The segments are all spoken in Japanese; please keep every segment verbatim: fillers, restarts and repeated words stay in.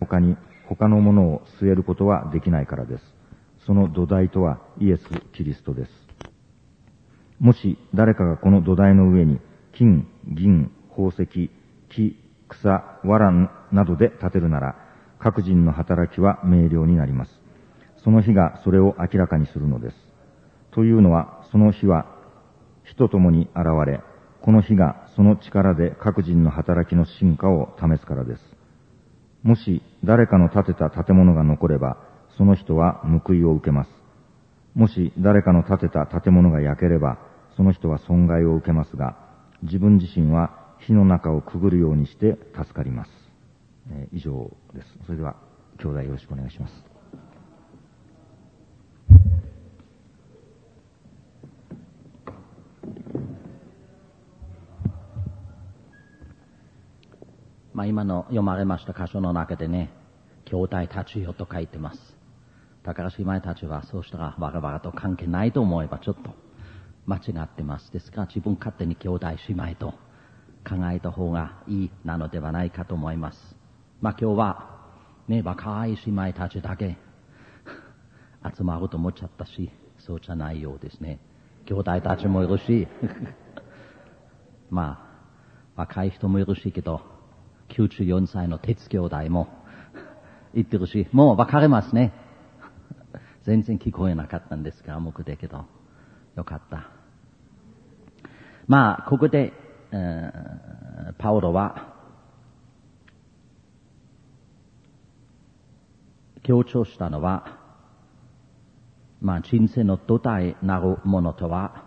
他に他のものを据えることはできないからです。その土台とはイエス・キリストです。もし誰かがこの土台の上に金、銀、宝石、木、草、藁などで建てるなら、各人の働きは明瞭になります。その日がそれを明らかにするのです。というのは、その日は火とともに現れ、この日がその力で各人の働きの真価を試すからです。もし誰かの建てた建物が残れば、その人は報いを受けます。もし誰かの建てた建物が焼ければ、その人は損害を受けますが、自分自身は火の中をくぐるようにして助かります。えー、以上です。それでは兄弟よろしくお願いします。 まあ、今の読まれました箇所の中でね、兄弟たちよと書いてます。だから姉妹たちはそうしたら我々と関係ないと思えばちょっと間違ってます。ですから自分勝手に兄弟姉妹と考えた方がいいなのではないかと思います。まあ今日はね、若い姉妹たちだけ集まると思っちゃったし、そうじゃないようですね。兄弟たちもいるしまあ若い人もいるしけど、きゅうじゅうよんさいの鉄兄弟も言ってるし、もう別れますね。全然聞こえなかったんですが、目だけどよかった。まあここで、えー、パウロは強調したのは、まあ人生の土台なるものとは、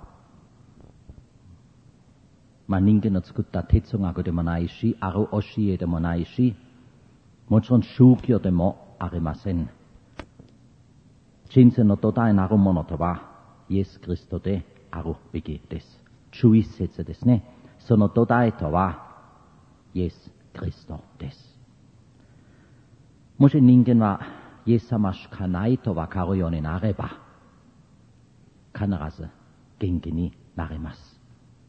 まあ人間の作った哲学でもないし、ある教えでもないし、もちろん宗教でもありません。人生の土台なるものとは、イエス・キリストであるべきです。じゅういっ節ですね。その土台とは、イエス・キリストです。もし人間はイエス様しかないとわかるようになれば、必ず元気になれます。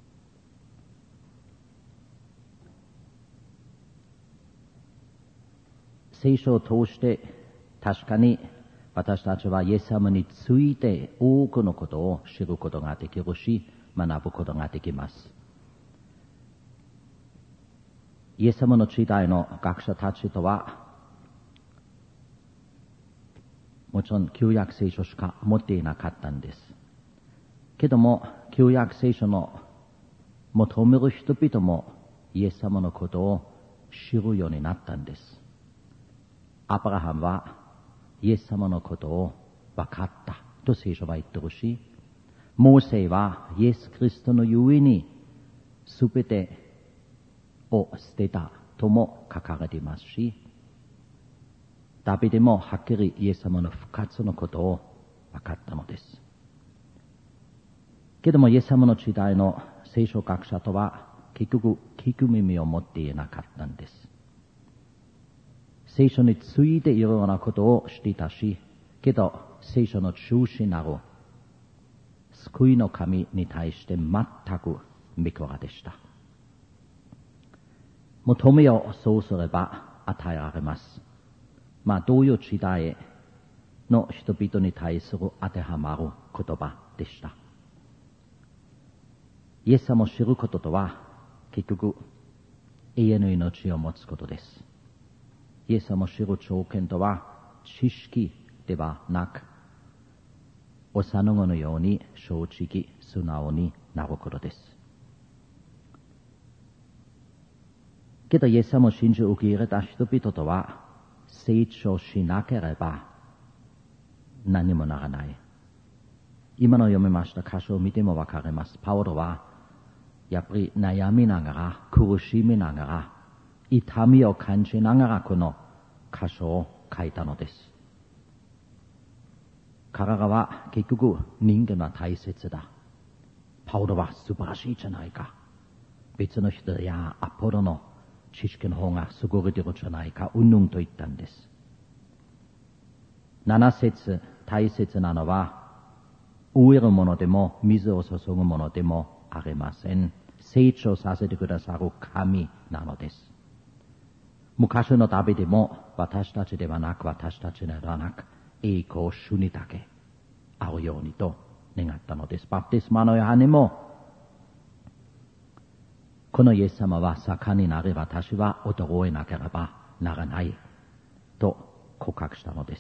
聖書を通して確かに私たちはイエス様について多くのことを知ることができるし、学ぶことができます。イエス様の時代の学者たちとは、もちろん旧約聖書しか持っていなかったんです。けども、旧約聖書の求める人々もイエス様のことを知るようになったんです。アブラハムはイエス様のことを分かったと聖書は言ってるし、モーセはイエス・キリストのゆえにすべてを捨てたとも書かれていますし、ダビデもはっきりイエス様の復活のことを分かったのです。けどもイエス様の時代の聖書学者とは結局聞く耳を持っていなかったんです。聖書についていろいろなことをしていたし、けど聖書の中心なる救いの神に対して全く未知でした。求めをそうすれば与えられます。まあどういう時代の人々に対する当てはまる言葉でした。イエス様を知ることとは結局永遠の命を持つことです。イエス様を知る条件とは知識ではなく、幼子のように正直素直になることです。けどイエス様を信じ受け入れた人々とは成長しなければ何もならない。今の読みました箇所を見てもわかります。パウロはやっぱり悩みながら、苦しみながら、痛みを感じながらこの箇所を書いたのです。彼らは結局人間は大切だ。パウロは素晴らしいじゃないか。別の人でやアポロの知識の方が優れているじゃないか。うんぬんと言ったんです。七節大切なのは飢えるものでも水を注ぐものでもありません。成長させてくださる神なのです。 昔の旅でも私たちではなく私たちではなく栄光を主にだけ会うようにと願ったのです。バプテスマのヨハネもこのイエス様は盛んになれば私は衰えなければならないと告白したのです。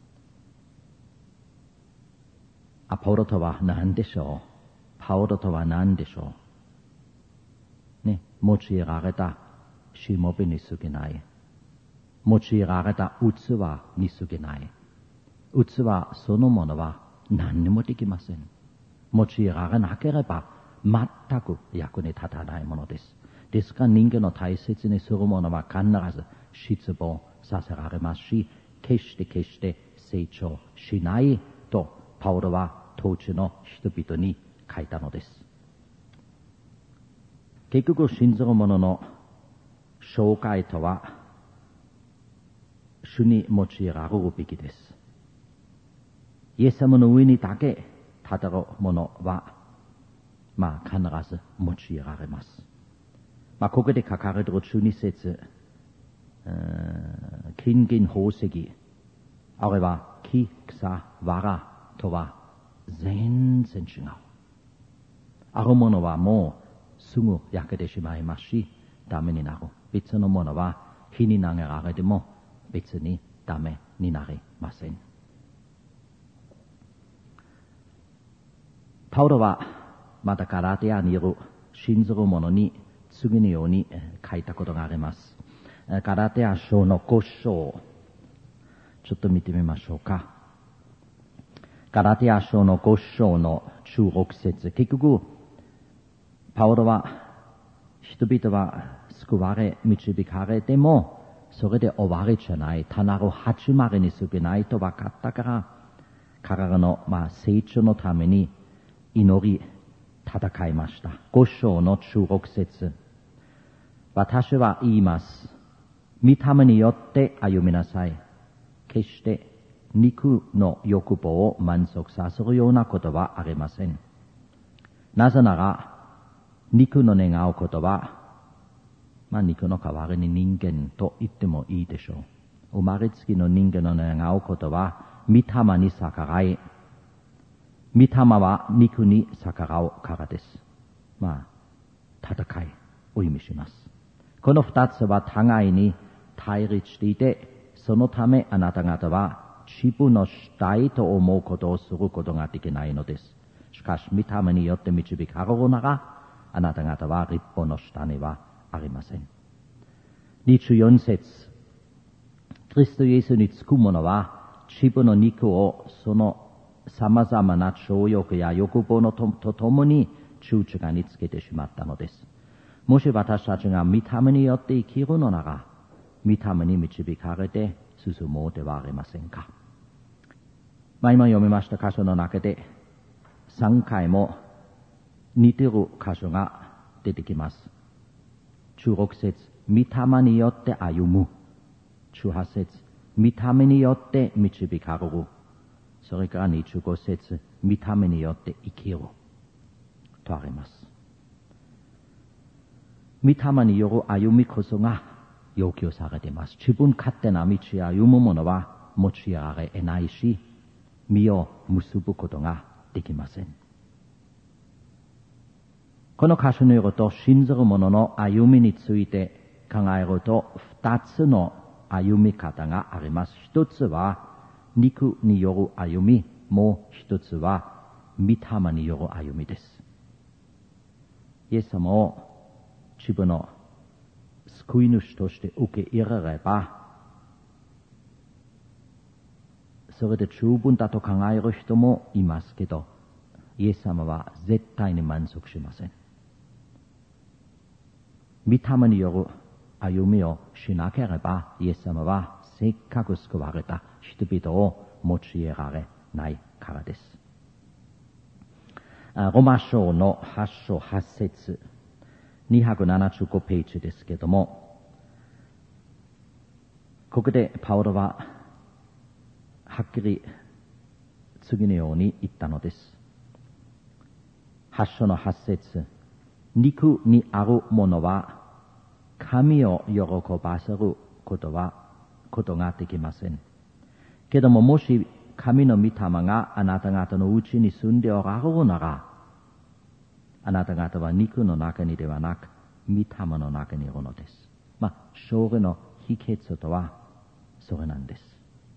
アポロとは何でしょう。パウロとは何でしょう。ね、用いられたしもべに過ぎない。用いられた器に過ぎない。器そのものは何にもできません。用いられなければ全く役に立たないものです。ですから人間の大切にするものは必ず失望させられますし、決して決して成長しないとパウロは当時の人々に書いたのです。結局信ずる者の紹介とは主に用いられるべきです。イエス様の上にだけ立てる者はまあ必ず用いられます。まあここで書かれているじゅうに節、金銀宝石、あるいは木、草、藁とは全然違う。あるものはもうすぐ焼けてしまいますし、ダメになる。別のものは火に投げられても別にダメになりません。パウロはまたガラテヤにいる信ずる者に次のように書いたことがあります。ガラテヤ書のご章、ちょっと見てみましょうか。ガラテヤ書のご章のじゅうろく節、結局パウロは人々は救われ導かれてもそれで終わりじゃない、単なる始まりに過ぎないと分かったから、彼らの、まあ、成長のために祈り戦いました。ご章のじゅうろく節、私は言います。御霊によって歩みなさい。決して肉の欲望を満足させるようなことはありません。なぜなら肉の願うことは、まあ肉の代わりに人間と言ってもいいでしょう。生まれつきの人間の願うことは御霊に逆らい、御霊は肉に逆らうからです。まあ戦いを意味します。この二つは互いに対立していて、そのためあなた方は自分のしたいと思うことをすることができないのです。しかし御霊によって導かれるなら、あなた方は律法の下にはありません。にじゅうよん節、キリストイエスにつく者は自分の肉をその様々な情欲や欲望の と, とともに十字架につけてしまったのです。もし私たちが御霊によって生きるのなら、御霊に導かれて進もうではありませんか。まあ今読みました箇所の中でさんかいも似ている箇所が出てきます。じゅうろく節、御霊によって歩む。じゅうはち節、御霊によって導かれる。それからにじゅうご節、御霊によって生きるとあります。御霊による歩みこそが要求されています。自分勝手な道を歩む者は用いられ得ないし、実を結ぶことができません。この箇所によると、信ずる者の歩みについて考えると二つの歩み方があります。一つは肉による歩み、もう一つは御霊による歩みです。イエス様を自分の救い主として受け入れれば、それで十分だと考える人もいますけど、イエス様は絶対に満足しません。御霊による歩みをしなければ、イエス様はせっかく救われた人々を用いられないからです。ロマ書のはち章はち節、にひゃくななじゅうごページですけども、ここでパウロははっきり次のように言ったのです。はち章のはち節、肉にあるものは神を喜ばせることは、ことができません。けどももし神の御霊があなた方のうちに住んでおられるなら、あなた方は肉の中にではなく、御霊の中にいるのです。まあ、勝利の秘訣とは、それなんです。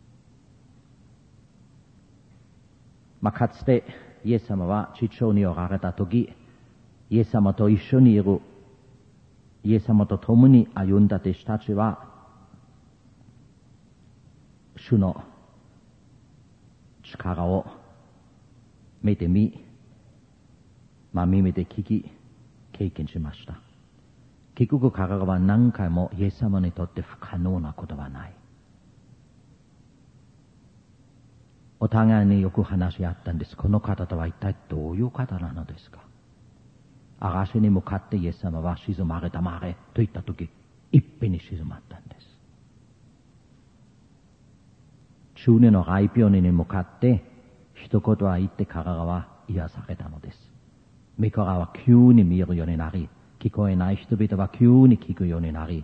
まあ、かつて、イエス様は地上におられたとき、イエス様と一緒にいる、イエス様と共に歩んだ弟子たちは、主の力を目で見、まあ、耳で聞き、経験しました。結局彼らは何回もイエス様にとって不可能なことはない。お互いによく話し合ったんです。この方とは一体どういう方なのですか。嵐に向かってイエス様は沈まれたまれと言ったとき、いっぺんに沈まったんです。中年の大病人に向かって一言は言って彼らは癒されたのです。目からは急に見えるようになり、聞こえない人々は急に聞くようになり、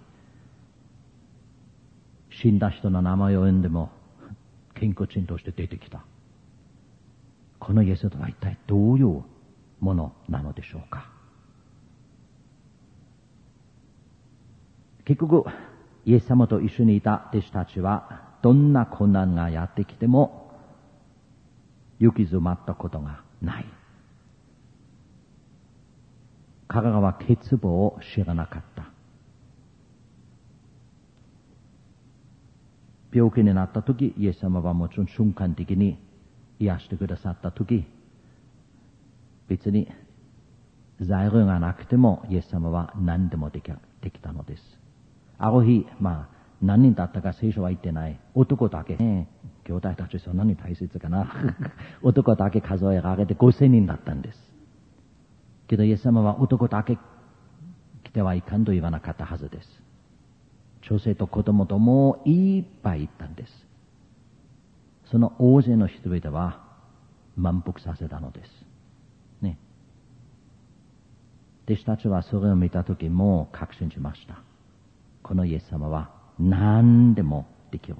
死んだ人の名前を呼んでも健康人として出てきた。このイエスとは一体どういうものなのでしょうか。結局イエス様と一緒にいた弟子たちはどんな困難がやってきても行き詰まったことがない。彼らは欠乏を知らなかった。病気になったとき、イエス様はもちろん瞬間的に癒してくださったとき、別に材料がなくてもイエス様は何でもでき、できたのです。ある日、まあ、何人だったか聖書は言ってない。男だけ、ね、兄弟たちそんなに大切かな。男だけ数えられてごせんにんだったんです。けどイエス様は男だけ来てはいかんと言わなかったはずです。女性と子供ともいっぱいいたんです。その大勢の人々は満腹させたのです。ね。弟子たちはそれを見たときも確信しました。このイエス様は何でもできる。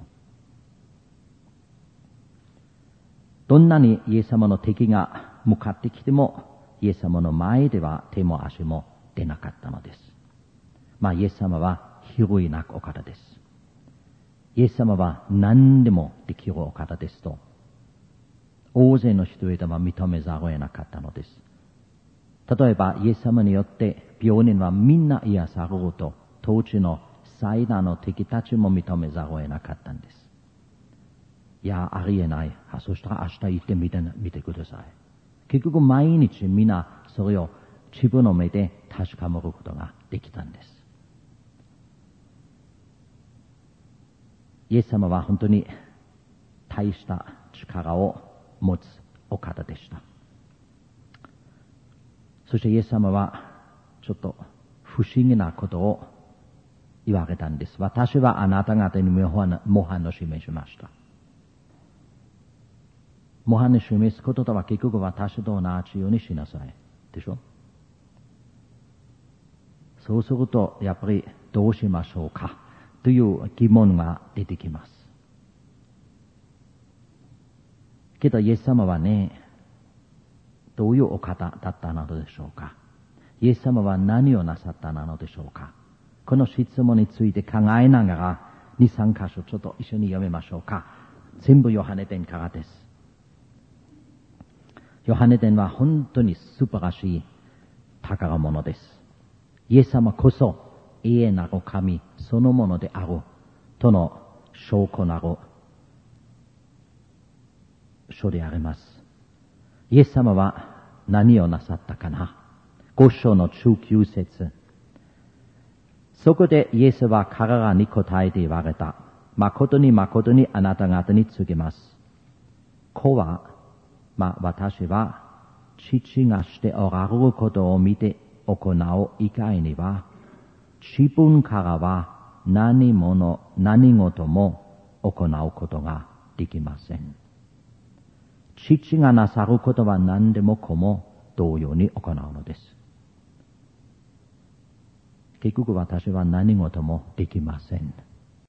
どんなにイエス様の敵が向かってきても、イエス様の前では手も足も出なかったのです。まあイエス様は広いなくお方です。イエス様は何でもできるお方ですと、大勢の人々は認めざるを得なかったのです。例えばイエス様によって病人はみんな癒されると、当時の最大の敵たちも認めざるを得なかったんです。いや、ありえない。あ、そしたら明日行ってみて、みてください。結局毎日皆それを自分の目で確かめることができたんです。イエス様は本当に大した力を持つお方でした。そしてイエス様はちょっと不思議なことを言われたんです。私はあなた方に模範を示しました。模範に示すこととは結局私と同じようにしなさい。でしょ？そうするとやっぱりどうしましょうかという疑問が出てきます。けどイエス様はね、どういうお方だったのでしょうか。イエス様は何をなさったのでしょうか。この質問について考えながらに、さん箇所ちょっと一緒に読みましょうか。全部ヨハネ伝からです。ヨハネ伝は本当に素晴らしい宝物です。イエス様こそ永遠なる神そのものであるとの証拠なる書であります。イエス様は何をなさったかな。五章のじゅうきゅう節。そこでイエスは彼らに答えて言われた。誠に誠にあなた方に告げます。子は、まあ私は父がしておられることを見て行う以外には、自分からは何者、何事も行うことができません。父がなさることは何でも子も同様に行うのです。結局私は何事もできません。